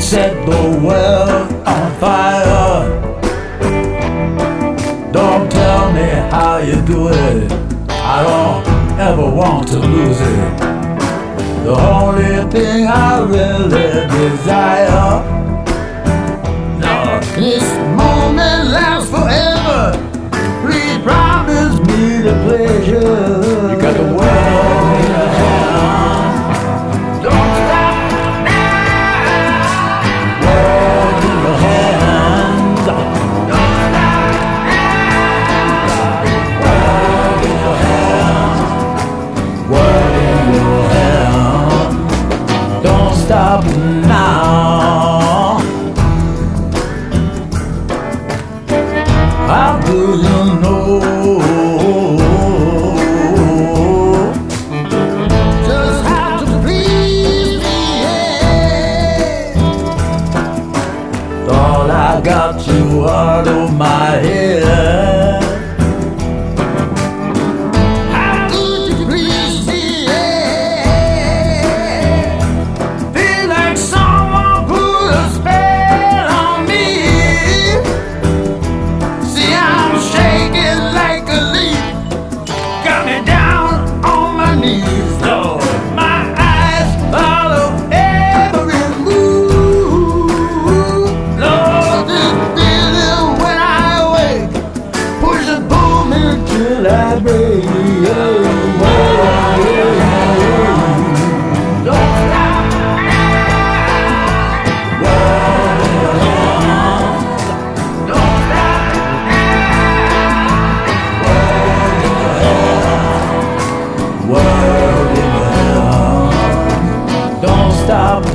set the world on fire. Don't tell me how you do it, I don't ever want to lose it. The only thing I really desire, no, this moment lasts forever. Please promise me the pleasure. You got the world in your hand. Don't stop now. World in your hand. Don't stop now. World in your hand. World in your hand. Don't stop now. How do you know just how to please me? Yeah. All I got you out of my head. How could you please me? Yeah. Feel like someone put a spell on me. See, I'm shaking like a leaf. Got me down on my knees, Lord. My eyes follow every move. Lord, this feeling when I wake, push and pull me till I break. Don't stop now. World in your hand. Don't stop now. World in your hand. Don't stop